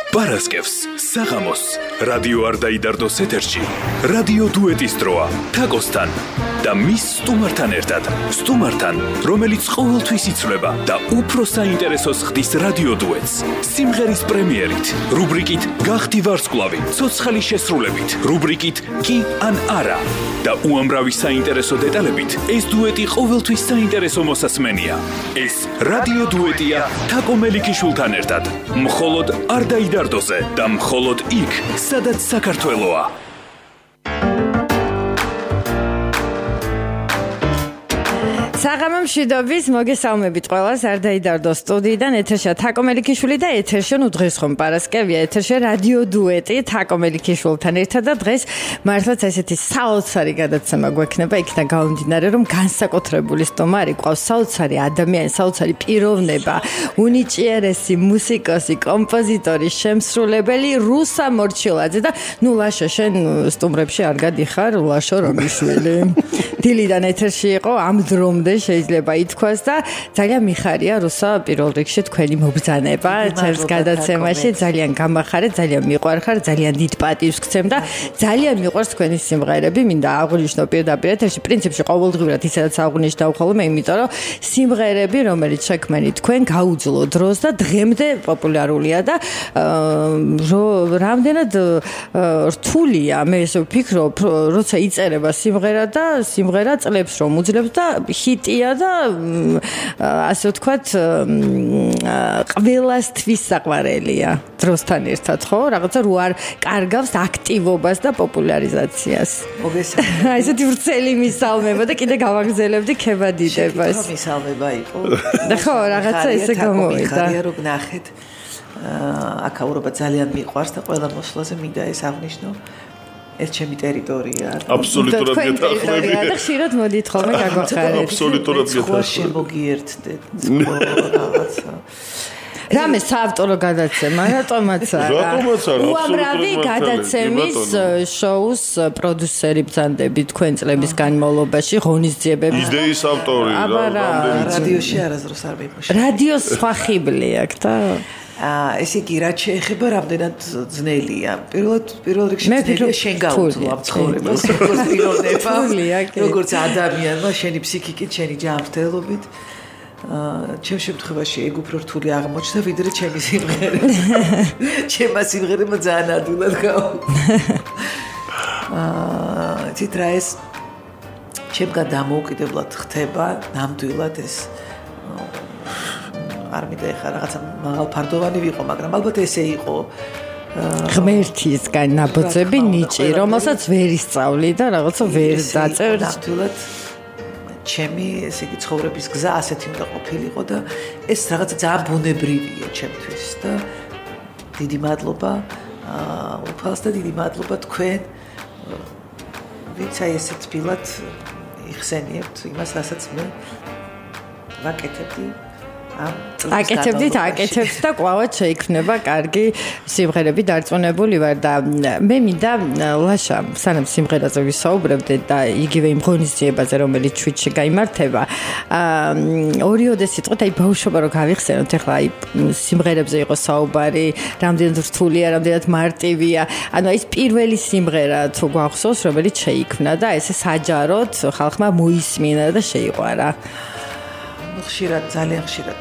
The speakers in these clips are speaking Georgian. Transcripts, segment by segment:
პარასკევს საღამოს რადიო არ დაიდარდოს ეთერში რადიო დუეტის დროა თაკოსთან და მის სტუმართან ერთად სტუმართან რომელიც ყოველთვის იცვლება და უფრო საინტერესოს ხდის რადიო დუეტს სიმღერის პრემიერით რუბრიკით გახდი ვარსკვლავი ცოცხალი შესრულებით რუბრიკით კი ან არა და უამრავი საინტერესო დეტალებით ეს დუეტი ყოველთვის საინტერესო მოსასმენია ეს რადიო დუეტია თაკო მელიქიშვილთან ერთად მხოლოდ არ დაიდარდოზე და მხოლოდ იქ სადაც საქართველოა საღამო მშვიდობის მოგესალმებით ყველას არ დაიდარდოს სტუდიიდან ეთერშია თაკო მელიქიშვილი და ეთერში ნუ დღეს ხომ პარასკევია ეთერში რადიო დუეტი თაკო მელიქიშვილთან ერთად და დღეს მართლაც ესეთი საოცარი გადაცემა გვექნება იქიდან გამომდინარე რომ განსაკუთრებული სტუმარი ყავს საოცარი ადამიანი საოცარი პიროვნება უნიჭიერესი მუსიკოსი კომპოზიტორი შემსრულებელი რუსა მორჩილაძე და ნუ ლაშა შენ სტუმრებში არ გადიხარ ლაშა რომიშვილი დილიდან ეთერში იყო ამ დრომდე შეიძლება ითქვას და ძალიან მიხარია რუსა პირველ რიგში თქვენი მობრძანება ჩემს გადაცემაში ძალიან გამახარეთ ძალიან მიყვარხარ ძალიან დიდ პატივს გცემ და ძალიან მიყვარს თქვენი სიმღერები მინდა აღვნიშნო პირდაპირ ეთერში პრინციპში ყოველდღიურად ისედაც აღვნიშნავ ხოლმე იმიტომ რომ სიმღერები რომელიც შექმნით თქვენ გაუძლო დროს და დღემდე პოპულარულია და რამდენად რთულია მე ესე ვფიქრობ როცა იწერება სიმღერა და სიმღერა წლებს რომ უძლებს და ჰიტია და ასე ვთქვათ ყველასთვის საყვარელია დროსთან ერთად ხო რაღაცა რო არ კარგავს აქტივობას და პოპულარიზაციას მოგესალმებით აი ესეთი ვრცელი მისალმება და კიდე გავაგზელებდი ქებადიდებას მისალმება იყო და ხო რაღაცა ესე გამოვიდა ხარია რომ ნახეთ აკაურობა ძალიან მიყვარს და ყველა მოსვლაზე მინდა ეს აღნიშნო ეს ჩემი ტერიტორია. აბსოლუტურად გეთანხმები. და ხშირად მოდით ხოლმე გაგვახარეთ. აბსოლუტურად გეთანხმები. შემოგიერთდეთ რაღაცა. რამე საავტორო გადაცემა, რატომაც არა? რატომაც არა? უამრავი გადაცემის შოუს პროდიუსერი ბრძანდები თქვენ წლების განმავლობაში ღონისძიებები. იდეის ავტორი რადიოში არასდროს არ მიმუშავე. რადიოს სხვა ხიბლი აქვს და ეს იგი რაც შეეხება რამდენად ძნელია. პირველ რიგში ძნელია შენ გაუძლო ამ ცხოვრებას, როგორც პიროვნება, როგორც ადამიანმა, შენი ფსიქიკით, შენი ჯანმრთელობით. ჩემ შემთხვევაში ეგ უფრო რთული აღმოჩნდა, ვიდრე ჩემი სიმღერა. ჩემმა სიმღერებმა ძალიან ადვილად იცით რა ეს ჩემგან დამოუკიდებლად ხდება, ნამდვილად ეს არ მიდეხარ რაღაცა მაღალფარდოვანი ვიყო, მაგრამ ალბათ ესე იყო ღმერთისგან ნაბოძები ნიჭი, რომელსაც ვერ ისწავლი და რაღაცა ვერ დაწერს. ნამდვილად ჩემი ესე იგი ცხოვრების გზა ასეთი უნდა ყოფილიყო და ეს რაღაცა ძალიან ბუნებრივია ჩემთვის და დიდი მადლობა უფალს და დიდი მადლობა თქვენ ვინც აი ესეთ ფილად იხსენიებთ იმას, რასაც მე ვაკეთებდი აკეთებდით და კვლავაც შეიქმნება კარგი სიმღერები დარწმუნებული ვარ და მე მინდა ლაშა სანამ სიმღერაზე ვისაუბრებდე და იგივე იმ ღონისძიებაზე რომელიც ჩვიტში გაიმართება ორიოდე სიტყვით აი ბავშვობა რო გავიხსენოთ ახლა აი სიმღერებზე იყო საუბარი რამდენად რთულია რამდენად მარტივია ანუ ეს პირველი სიმღერა თუ გვახსოვს რომელიც შეიქმნა და ესე საჯაროდ ხალხმა მოისმინა და შეიყვარა ხშირად ძალიან ხშირად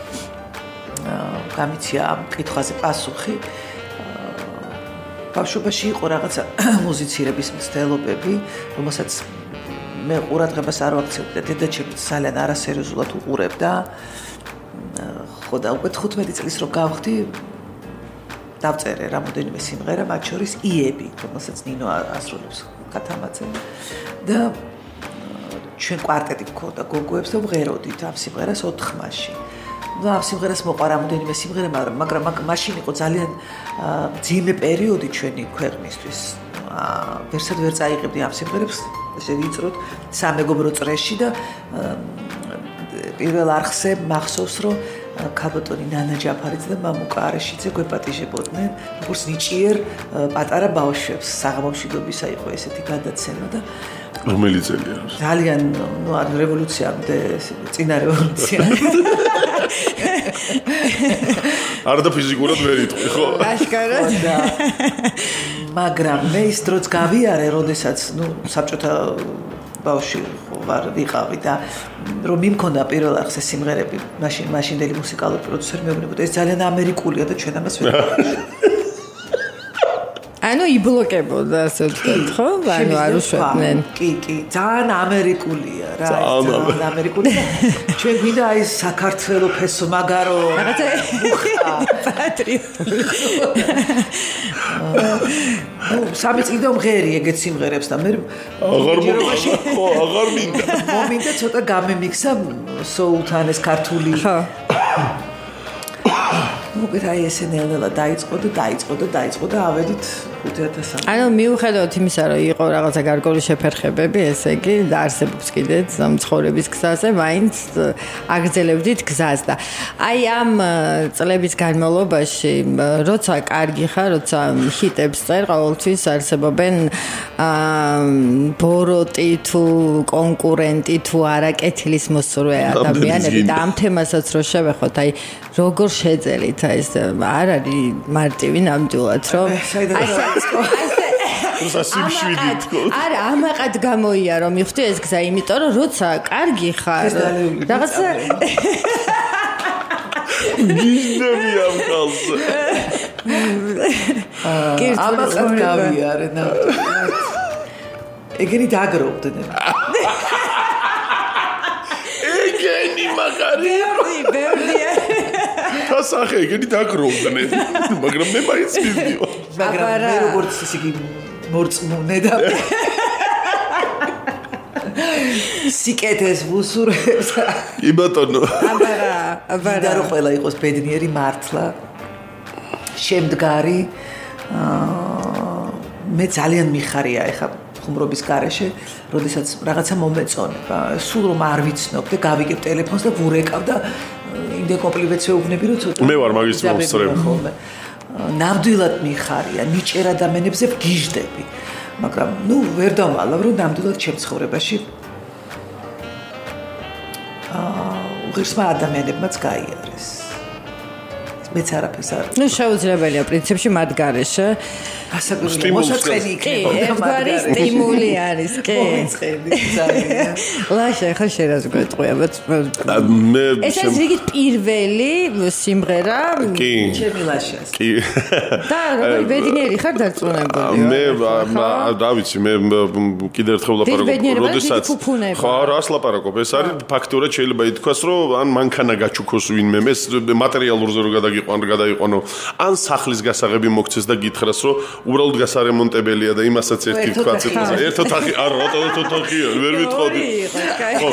გამიცია ამ კითხვაზე პასუხი ბავშვობაში იყო რაღაცა მუსიცირების მცდელობები რომელსაც მე ყურადღებას არ ვაქცევდი და დედაჩემიც ძალიან არასერიოზულად უყურებდა ხო და უკვე 15 წლის რო გავხდი დავწერე რამოდენიმე სიმღერა მათ შორის იები რომელსაც ნინო ასრულებს კათამაძე და ჩვენ კვარტეტი გქონდა გოგოებს და ვღეროდით ამ სიმღერას 4-მაში. და ამ სიმღერას მოყვა რამოდენიმე სიმღერა, მაგრამ მაშინ იყო ძალიან ძიმე პერიოდი ჩვენი ქვეყნისთვის. ვერსად ვერ წაიღებდი ამ სიმღერებს, ესე ვიწროთ სამეგობრო წრეში და პირველ არხზე მახსოვს რომ ქალბატონი ნანა ჯაფარიძე და მამუკა არეშიძე გვეპატიჟებოდნენ როგორც ნიჭიერ პატარა ბავშვებს. საღამომშვიდობისა იყო ესეთი გადაცემა და რომელი წელია? ძალიან, რევოლუციამდე, წინა რევოლუცია. არ და ფიზიკურად ვერ იტყვი, ხო? ლაშქარად. მაგრამ მე ის დროც გავიარე, როდესაც, საბჭოთა ბავშვი ვარ ვიყავი და რომ მიმქონდა პირველ ახს ეს სიმღერები, მაშინდელი მუსიკალური პროდიუსერი მეუბნებოდა, ეს ძალიან ამერიკულია და ჩვენ ამას ვერ ვიყავით. ანუ იბლოკებოდა ასე ვთქვათ, ხო? ანუ არ უშვებდნენ. კი, ძალიან ამერიკულია რა, ძალიან ამერიკულია. ჩვენ გვინდა აი საქართველოს ფესო მაგარო რაღაცა პატრიოტული. სამი წლიდან მღერი ეგეთ სიმღერებს და მე აღარ მინდა. მომინდა ცოტა გამემიქსა soul-თან ეს ქართული. ხო. მოგეთ აი ესე ნელ-ნელა დაიწყო და ავედით 5000. ანუ მიუხედავად იმისა, რომ იყო რაღაცა გარკვეული შეფერხებები, ესე იგი, და არსებობს კიდეც ცხოვრების გზაზე, მაინც აგრძელებდით გზას და აი ამ წლების განმავლობაში, როცა კარგი ხარ, როცა ჰიტებს წერ, ყოველთვის არსებობენ ბოროტი თუ კონკურენტი თუ არა კეთილის მოსურვე ადამიანები და ამ თემასაც რო შევეხოთ, აი როგორ შეძელით ეს არ არის მარტივი ნამდვილად რომ არა ამაყად გამოიარო მიხდი ეს გზა იმიტომ რომ როცა კარგი ხარ რაღაცა გიზნები ამ ხალხზე ამაყად გავიარე ნამდვილად ეგენი დაგროვდნენ ეგენი მაგარი ბევრია სასახე ეგენი დაგროვდნენ მაგრამ მე მაინც მივდივარ მაგრამ მე როგორც ისე იგი მორწმუნე და სიკეთეს ვუსურებს კი ბატონო აბარა და რომ ყველა იყოს ბედნიერი მართლა შემდგარი მე ძალიან მიხარია ეხა ხუმრობის გარეშე, როდესაც რაღაცა მომეწონება, სულ რომ არ ვიცნობ და გავიგებ ტელეფონს და ვურეკავ და იმდენ კომპლიმენტს ვეუბნები რომ ცოტა მე ვარ მაგის მოსწრებ. ნამდვილად მიხარია, ნიჭერ ადამიანებზე ვგიჟდები. მაგრამ ვერ დავალავ რომ ნამდვილად ჩემ ცხოვრებაში უღირსმა ადამიანებმაც გაიარეს. მეც არაფერს არ. შეუძლებელია პრინციპში მათ გარეშე ასაკურია მოსაწყენი იქნება. ერთგვარი სტიმული არის, კი. მოსაწყენი ძალიან. ლაშა ხა შერას გვეტყვია, მე ეს არის რიგით პირველი სიმღერა ჩემი ლაშას. კი. და როგორი ბედნიერი ხარ დარწმუნებული. მე რა ვიცი, მე კიდევ ერთხელ ლაპარაკობ, როდესაც ხო რას ლაპარაკობ, ეს არის ფაქტურად შეიძლება ითქვას, რომ ან მანქანა გაჩუქოს ვინმე, ეს მატერიალურზე რო გადაიყვანო, ან სახლის გასაღები მოგცეს და გითხრას, რომ უბრალოდ გასარემონტებელია და იმასაც ერთი თქვა ცოტა ერთ ოთახი არ რატო ერთ ოთახია ვერ ვიტყოდი ხო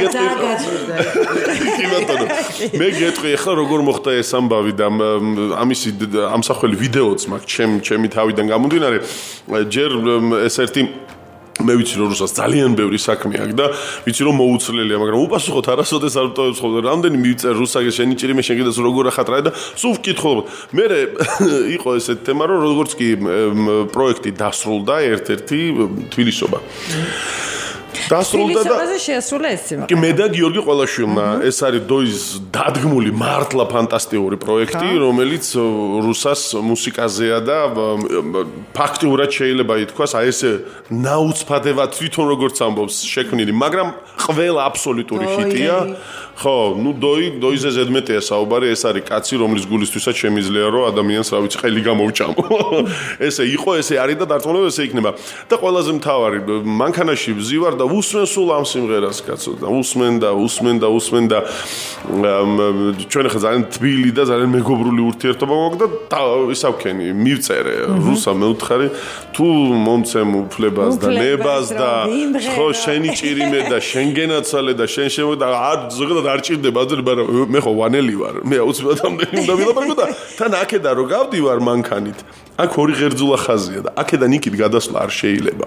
მე გეტყვი ახლა როგორ მოხდა ეს ამბავი და ამისი ამსახველი ვიდეოც მაქვს ჩემი თავიდან გამომდინარე ჯერ ეს ერთი მე ვიცი რომ რუსას ძალიან ბევრი საქმე აქვს და ვიცი რომ მოუცლელია მაგრამ უპასუხოთ არასოდეს არ ვტოვებს ხოლმე რამდენი მივიწერ რუსაგე შენი ჭირიმე შენ კიდე როგორ ახატრა და სულ ვკითხულობ მე იყო ესეთი თემა რომ როგორც კი პროექტი დასრულდა ერთ-ერთი თბილისობა დასრულდა და შეასრულა ეს სიმღერა. კი მე და გიორგი ყველაშვილმა ეს არის დოის დადგმული მართლა ფანტასტიკური პროექტი, რომელიც რუსას მუსიკაზეა და ფაქტურად შეიძლება ითქვას, აი ესე ნაუცფადევა თვითონ როგორც ამბობს შექმნილი, მაგრამ ყველა აბსოლუტური ჰიტია. ხო, დოიზე ზედმეტია საუბარი, ეს არის კაცი, რომლის გულისთვისაც შემიძლია რომ ადამიანს რა ვიცი, ყელი გამოვჭამო. ესე იყო, ესე არის და დარწმუნებული ესე იქნება. და ყველაზე მთავარი, მანქანაში ვზივარ და უსმენ სულ ამ სიმღერას კაცო და უსმენ და ჩვენ ახლა ძალიან თბილი და ძალიან მეგობრული ურთიერთობა გვაქვს და ისავქენი მივწერე რუსა მეუთხარი თუ მომცემ უფლებას და ნებას და ხო შენი ჭირიმე და შენ გენაცვალე და შენ შემოდა ზოგადად არ ჭირდება აზრი მაგრამ მე ხო ვანელი ვარ მე აუცილებლად ამდენი უნდა ვილაპარაკო და თან აქედან რო გავდივარ მანქანით აქ ორი ღერძულა ხაზია და აქედან იქით გადასვლა არ შეიძლება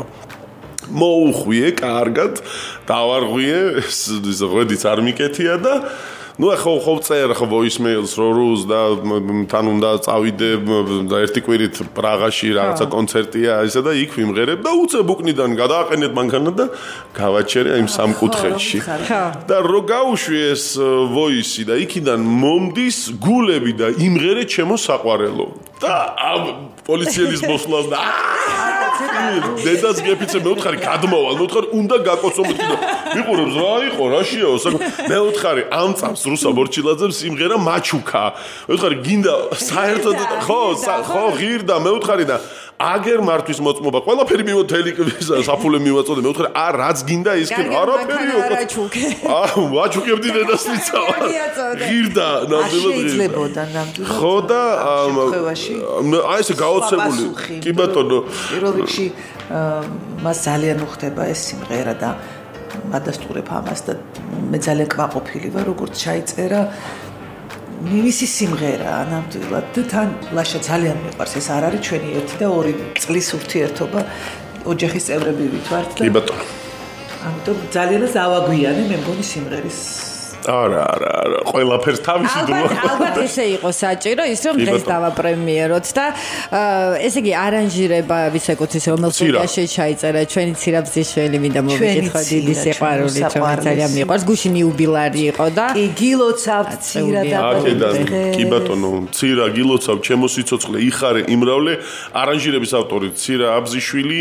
მოუხვიე კარგად დავარღვიე ეს ღვედიც არ მიკეთია და ნუ ხო წერ ხო voicemails როუს და თან უნდა წავიდე და ერთი კვირით პრაღაში რაღაცა კონცერტია ისე და იქ ვიმღერებ და უცებ უკნიდან გადააყენეთ მანქანა და გავაჩერე იმ სამკუთხედში და რო გავუშვი ეს voice და იქიდან მომდის გულები და იმღერე ჩემო საყვარელო და პოლიციის მოსვლას და დედას გეფიცე მე ვთხარი გადმოვალ მე ვთხარი უნდა გაკოცო მეთქი ვიყურებს რა იყო რაშიაო მე ვთხარი ამ წამს რუსა მორჩილაძემ სიმღერა მაჩუკა მე ვთხარი გინდა საერთოდ ხო ღირდა მე ვთხარი და აგერ მართვის მოწმობა ყველაფერი მივოთელი საფულე მივაწოდე მე ვთხარი რაც გინდა ის კი არაფერიო ვაჩუკებდი დედას ლიცა ღირდა ნამდვილად შეიძლებოდა ნამდვილად ხო და აი ესე გაოცებული კი ბატონო პირველ რიგში მას ძალიან უხდება ეს სიმღერა და გადასტურებ ამას და მე ძალიან კმაყოფილი ვარ როგორც ჩაიწერა მისი სიმღერა ნამდვილად და თან ლაშა ძალიან მიყვარს ეს არ არის ჩვენი 1 და 2 წლის ურთიერთობა ოჯახის წევრები ვართ და კი ბატონო ამიტომ ძალიან ავაგვიანე მე მგონი სიმღერის არა ყველაფერს თავისი დრო ალბათ ესე იყო საჭირო ის რომ დღეს დავაპრემიეროთ და ესე იგი არანჟირება ვის ეკუთვნის რომელს სტუდიაში ჩაიწერა ჩვენი ცირაბზიშველი მინდა მოვიკითხო დიდი სიყვარული ძალიან მიყვარს გუშინ იუბილარი იყო და კი გილოცავ ცირა და კი ბატონო ცირა გილოცავ ჩემო სიცოცხლე იხარე იმრავლე არანჟირების ავტორი ცირა აბზიშვილი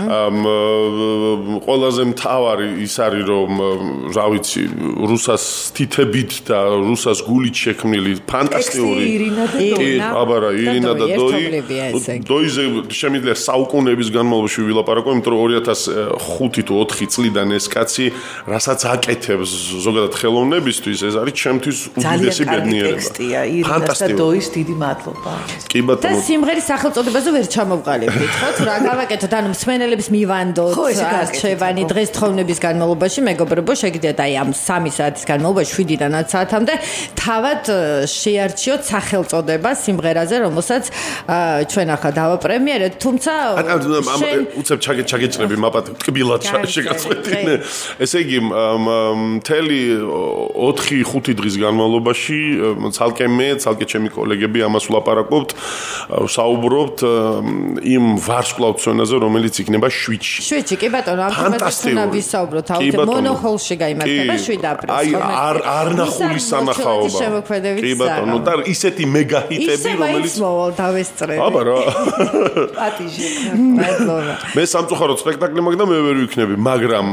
ყველაზე მთავარი ის არის რომ რა ვიცი რუსას თითებით და რუსას გულით შექმნილი ფანტასტიკური აბარა ირინა და დოიზე შემიძლია საუკუნეების განმავლობაში ვილაპარაკო იმიტომ რომ 2005 თუ 4 წლიდან ეს კაცი რასაც აკეთებს ზოგადად ხელოვნებისთვის ეს არის ჩემთვის უდიდესი ბედნიერება ფანტასტიკური დოის დიდი მადლობა კი ბატონო და სიმღერის სახელწოდებაზე ვერ ჩამოვყალიბდით ხო თუ რა გავაკეთოთ ანუ მსმენელებს მივანდოთ არჩევანი დღეს თხოვნების განმავლობაში მეგობრებო შეგიძლიათ აი ამ 3 საათის განმავლობაში 7-დან 10 საათამდე თავად შეარჩიოთ სახელწოდება სიმღერაზე, რომელსაც ჩვენ ახლა დავაპრემიერეთ, თუმცა უცებ ჩაგეჭრები მაპატ ტკბილად შეგაწყვეტინე. ესე იგი, მთელი 4-5 დღის განმავლობაში ცალკე მე, ცალკე ჩემი კოლეგები ამას ვლაპარაკობთ, საუბრობთ იმ ვარსკვლავთწონაზე, რომელიც იქნება შვიდში. შვიდში, კი ბატონო, ამ თემაზე უნდა ვისაუბროთ, აუცილებლად მონოხოლში გაიმართება 7 აპრილს. არ ნახული სანახაობა. კი ბატონო, და ისეთი მეგაჰიტები, რომელიც მოვალ დავესწრები. აბა რა. პატიჟი. მე სამწუხაროდ სპექტაკლი მაგ და მე ვერ ვიქნები, მაგრამ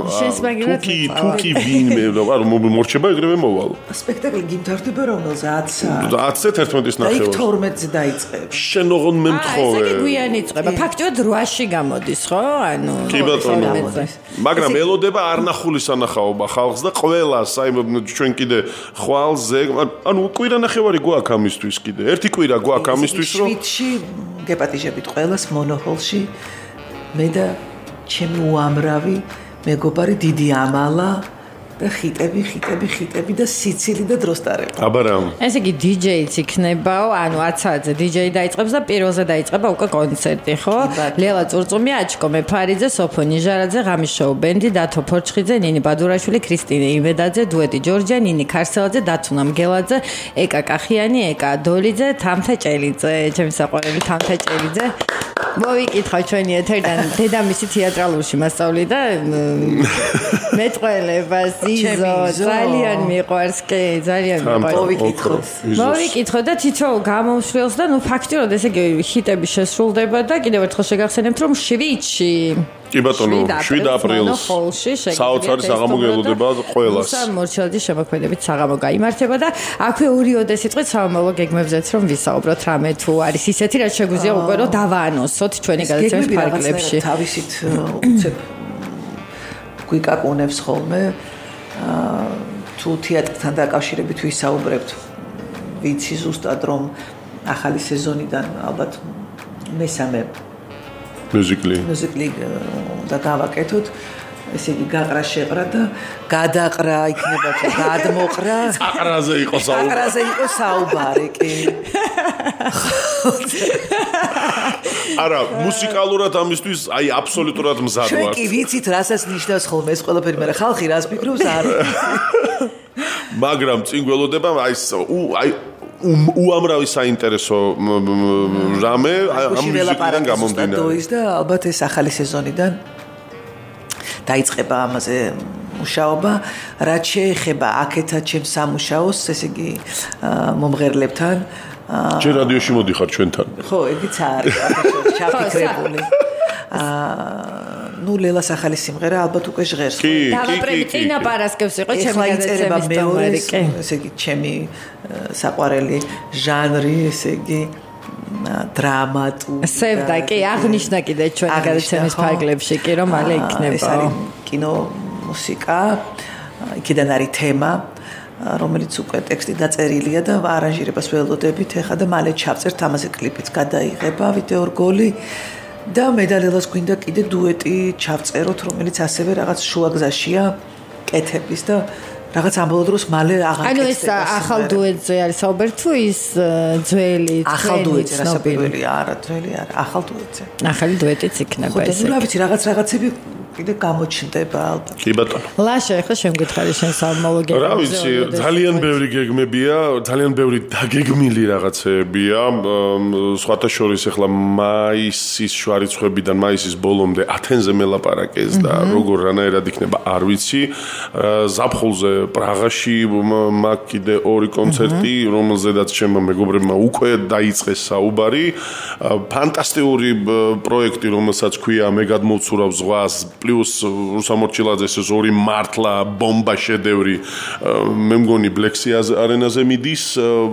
თუკი ვინმე, არა მორჩება ეგრევე მოვალ. სპექტაკლი გიმთავრდება რომელზე 10-ზე? 10-ზე 11-ის ნახევარს. და 12-ზე დაიწყება. შენ ოღონდ მე მთხოვე. ესე იგი გვიანი იწყება. ფაქტობრივად 8-ში გამოდის, ხო? ანუ კი ბატონო. მაგრამ ელოდება არ ნახული სანახაობა ხალხს და ყველას, აი ჩვენ კიდე ხვალზე, ანუ კვირა ნახევარი გვაქვს ამისთვის კიდე. ერთი კვირა გვაქვს ამისთვის, რომ შვიდში გეპატიჟებით ყველას მონოჰოლში მე და ჩემი უამრავი მეგობარი დიდი ამალა და ხიტები და სიცილი და დროსტარება. აბა რა. ესე იგი DJ-ც იქნებაო, ანუ 10 საათზე DJ დაიწყებს და პირველზე დაიწყება უკვე კონცერტი, ხო? ლელა წურწუმია, აჩკო მეფარიძე, სოფო ნიჟარაძე, ღამიშოუ ბენდი, დათო ფორჩხიძე, ნინი ბადურაშვილი, ქრისტინე იმედაძე, დუეტი ჯორჯია, ნინი ქარსელაძე, დათუნა მგელაძე, ეკა კახიანი, ეკა დოლიძე, თამთა ჭელიძე, ჩემი საყვარელი თამთა ჭელიძე. მოვიკითხა ჩვენი ეთერიდან დედამისი თეატრალურში მასწავლი და მეტყველებას იზო ძალიან მიყვარს კი ძალიან მიყვარს მოვიკითხო და თითოეულ გამომშველს და ნუ ფაქტიურად ესე იგი ჰიტები შესრულდება და კიდევ ერთხელ შეგახსენებთ რომ შვიდში კი ბატონო 7 აპრილს საოცარი საღამო გელოდება ყველას მორჩილაძის შემოქმედებით საღამო გაიმართება და აქვე ორი სიტყვით სამომავლო გეგმებზეც რომ ვისაუბროთ რამე თუ არის ისეთი რაც შეგვიძლია უკვე რომ დავაანონსოთ ჩვენი გადაცემის ფარგლებში თავისით უცებ გვიკაკუნებს ხოლმე თუ თეატრთან დაკავშირებით ვისაუბრებთ ვიცი ზუსტად რომ ახალი სეზონიდან ალბათ მესამე მუსიკალი და გავაკეთოთ ესე იგი გაყრა შეყრა და გადაყრა იქნება თუ გადმოყრა აყრაზე იყო საუბარი კი არა მუსიკალურად ამისთვის აი აბსოლუტურად მზად ვარ ჩვენ კი ვიცით რასაც ნიშნავს ხოლმე ეს ყველაფერი მაგრამ ხალხი რას ფიქრობს არ მაგრამ წინ გველოდება აი უამრავი საინტერესო რამე ამ მუსიკიდან გამომდინარე. დოის და ალბათ ეს ახალი სეზონიდან დაიწყება ამაზე მუშაობა, რაც შეეხება აქეთა ჩემს სამუშაოს, ესე იგი მომღერლებთან. ჯერ რადიოში მოდიხარ ჩვენთან. ხო, ეგიც არის, ჩაფიქრებული. ნუ ლელას ახალი სიმღერა ალბათ უკვე ჟღერს. დავაპრები წინა პარასკევს იყო ჩემი გადაცემის ტომერი, კი. ესე იგი ჩემი საყვარელი ჟანრი, ესე იგი დრამატული. სევდა კი აღნიშნა კიდე ჩვენი გადაცემის ფარგლებში კი რომ მალე იქნება. ეს არის კინო მუსიკა, იქიდან არის თემა, რომელიც უკვე ტექსტი დაწერილია და არანჟირებას ველოდებით ეხლა და მალე ჩავწერთ ამაზე კლიპიც გადაიღება, ვიდეო რგოლი და მე და ლელას გვინდა კიდე დუეტი ჩავწეროთ, რომელიც ასევე რაღაც შუაგზაშია კეთების და რაღაც ამბოლო დროს მალე აღარ ანუ ეს ახალ დუეტზე არის საუბარი თუ ის ძველი ახალ დუეტზე რასაკვირველი არა ძველი არა ახალ დუეტზე ახალი დუეტიც იქნება ესე ხო და ვიცი რაღაცები კიდე გამოჩნდება ალბათ. კი ბატონო. ლაშა ახლა შემგეთხარი შენ სამოლოგია. რა ვიცი, ძალიან ბევრი გეგმებია, ძალიან ბევრი დაგეგმილი რაღაცეებია. სხვათა შორის ახლა მაისის შუარიცხვებიდან მაისის ბოლომდე ათენზე მელაპარაკეს და როგორ რანაირად იქნება არ ვიცი. ზაფხულზე პრაღაში მაქვს კიდე 2 კონცერტი, რომელზედაც ჩემმა მეგობრებმა უკვე დაიწყეს საუბარი. ფანტასტიკური პროექტი, რომელსაც ქვია მე გადმოვცურავ ზღვას პლუს რუსამორჩილაძეს ეს 2 მართლა ბომბა შედევრი მე მგონი ბლექსიას არენაზე მიდის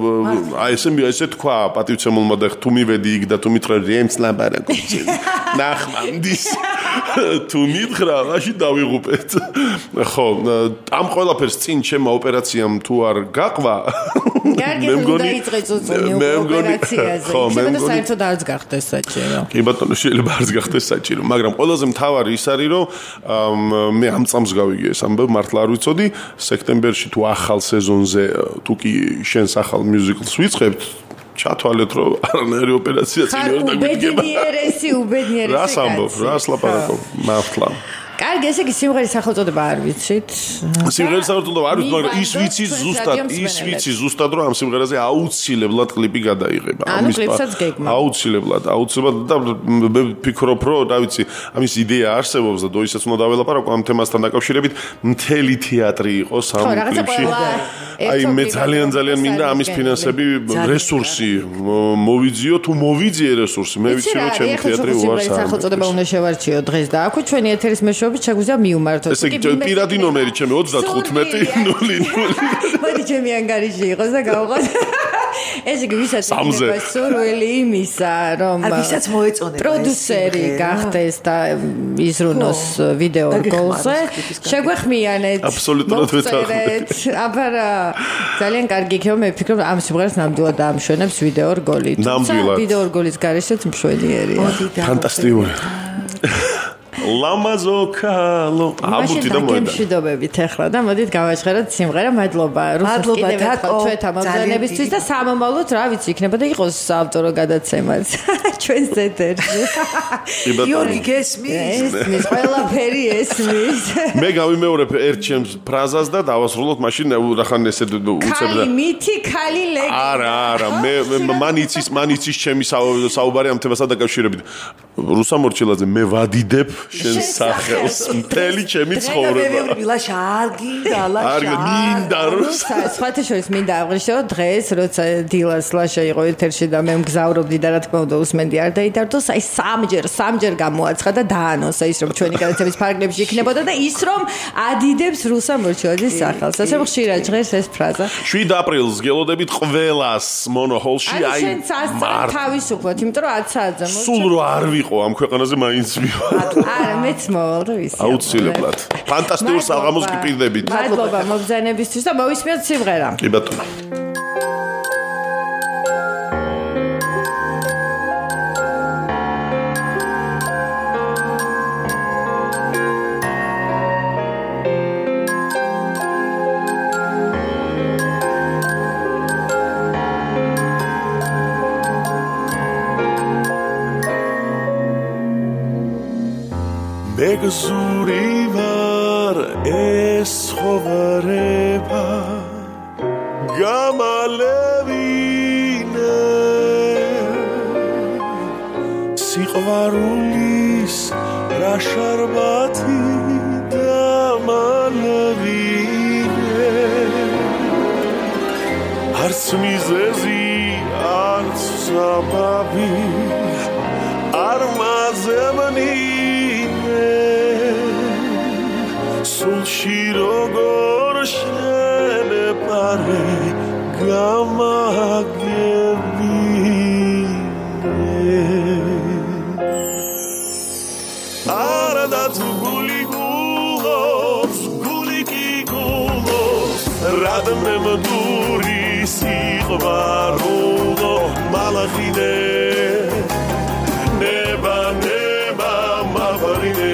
აი ესე თქვა პატივცემულმა და თუ მივედი იქ და თუ მითხრა რემს ლაბარაკობს ნახმანდის თუ მითხრა მაშინ დავიღუპეთ ხო ამ ყველაფერს წინ ჩემმა ოპერაციამ თუ არ გაყვა მე მგონი ოპერაციაზე შეიძლება საერთოდ არც გახდეს საჭირო კი ბატონო შეიძლება არც გახდეს საჭირო მაგრამ ყველაზე მთავარი ის არის რომ მე ამ წამს გავიგე ეს ამბავი მართლა არ ვიცოდი სექტემბერში თუ ახალ სეზონზე თუ კი შენს ახალ მიუზიკლს ვიწყებთ ჩათვალეთ რომ არანაირი ოპერაცია წინ ვერ დაგვიდგება უბედნიერესი რას ამბობ რას ლაპარაკობ მართლა კარგი, ესე იგი სიმღერის სახელწოდება არ ვიცით. სიმღერის სახელწოდება არ ვიცით, მაგრამ ის ვიცი ზუსტად რომ ამ სიმღერაზე აუცილებლად კლიპი გადაიღება. ამის კლიპსაც გეგმა. აუცილებლად და მე ვფიქრობ რომ, რა ვიცი, ამის იდეა არსებობს და დოისაც უნდა დაველაპარაკო ამ თემასთან დაკავშირებით, მთელი თეატრი იყოს ამ კლიპში. აი მე ძალიან მინდა ამის ფინანსები, რესურსი მოვიძიო თუ მოვიძიე რესურსი. მე ვიცი რომ ჩემი თეატრი უარს არის. სახელწოდება უნდა შევარჩიო დღეს და აქ ჩვენი ეთერის მეშვეობით შეგვიძლია მივმართოთ. ესე იგი პირადი ნომერი ჩემი 3500. მოდი ჩემი ანგარიში იყოს და გავყოთ. ესე იგი ვისაც იქნება სურვილი იმისა რომ ვისაც მოეწონება პროდიუსერი გახდეს და იზრუნოს ვიდეო რგოლზე შეგვეხმიანეთ აბსოლუტურად ვეთანხმებით აბარა ძალიან კარგი იქნება მე ვფიქრობ ამ სიმღერას ნამდვილად დაამშვენებს ვიდეო რგოლი ვიდეო რგოლის გარეშეც მშვენიერია ფანტასტიკური ლამაზო კალო აბუთი და მოედანი ეხლა და მოდით გავაჟღეროთ სიმღერა მადლობა რუსოს კიდევ ერთხელ ჩვენთან მომზადებისთვის და სამომავლოდ რა ვიცი იქნება და იყოს ავტორო გადაცემაც ჩვენს ეთერში იორგი გესმის ყველაფერი ესმის მე გავიმეორებ ერთ ჩემს ფრაზას და დავასრულოთ მაშინ რახან ესე უცებ და მითი ქალი ლეგენდა არა მე მან იცის ჩემი საუბარი ამ თემასთან დაკავშირებით რუსამორჩილაძე მე ვადიდებ შენ სახელს მთელი ჩემი ცხოვრება. ლაშა არ გინდა ლაშა. არ მინდა რუსა. სხვათა შორის მინდა აღვნიშნო დღეს როცა დილას ლაშა იყო ეთერში და მე მგზავრობდი და რა თქმა უნდა უსმენდი არ დაიდარდოს აი სამჯერ გამოაცხადა და დაანონსა ის რომ ჩვენი გადაცემის ფარგლებში იქნებოდა და ის რომ ადიდებს რუსამორჩილაძის სახელს. ასე ხშირად ჟღერს ეს ფრაზა. 7 აპრილს გელოდებით ყველას მონოჰოლში აი თავისუფლად იმიტომ რომ 10 საათზე მოჩვენე. სულ რო არ ვიყო ამ ქვეყანაზე მაინც ვიყო. არა მეც მოვალ ვიცი აუცილებლად ფანტასტიკურ საღამოს გპირდებით მადლობა მობრძანებისთვის და მოვისმენთ სიმღერა კი ბატონო მეგზური ვარ ეს ხოვარება სიყვარულის რა შარბათი დამალვინე არც მიზეზი არც საბაბი არ მაძებნინე სულში როგორ შენეპარე გამაგებინე არადა თუ გული გულობს გული კი გულობს რადმე მდური სიყვარულო მალახინე ნება ნება მავრინე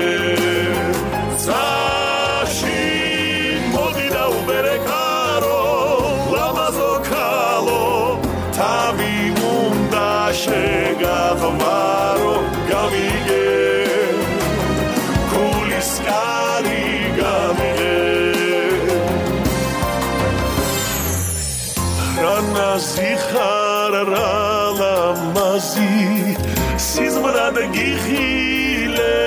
ზაში მოდი და უბერეკარო ლამაზო ქალო თავი უნდა შეგაღვარო გამიგე გულის კარი გამიგე რანაზი ხარ რა ლამაზი სიზმრად გიხილე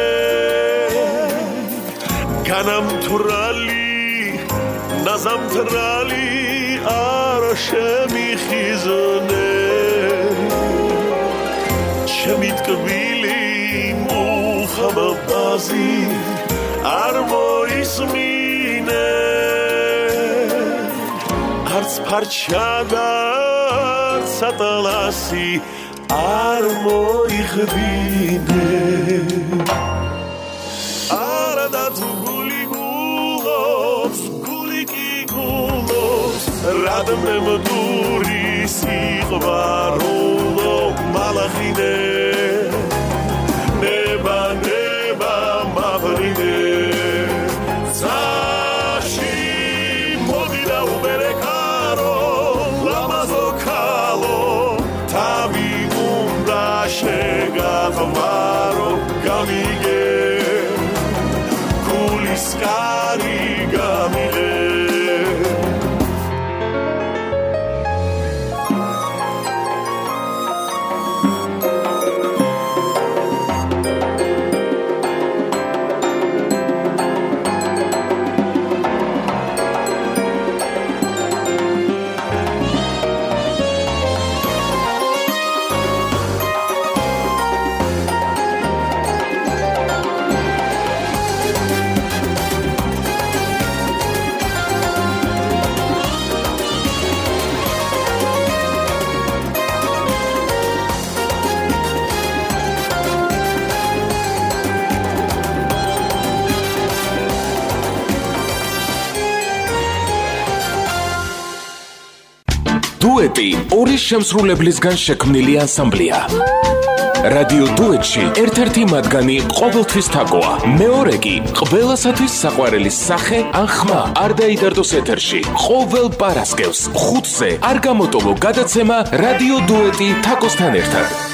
განამთვრალი ნაზამთრალი არ შემიხიზნე ჩემი ტკბილი მუხამბაზი არ მოისმინე არც ფარჩა და არც ატლასი არ მოიხდინე არადა თუ გული გულობს გული კი გულობს რადმე მდური სიყვარულო მალახინე ნება ნება მავრინე ზაში მოდი და უბერეკარო ლამაზო ქალო თავი უნდა შეგაღვარო გამიგე გულის კარი გამიგე დუეტი ორი შემსრულებლისგან შექმნილი ანსამბლია. რადიო დუეტში ერთ-ერთი მათგანი ყოველთვის თაკოა, მეორე კი ყველასათვის საყვარელი სახე ან ხმა არ დაიდარდოს ეთერში. ყოველ პარასკევს 5-ზე არ გამოტოვო გადაცემა რადიო დუეტი თაკოსთან ერთად.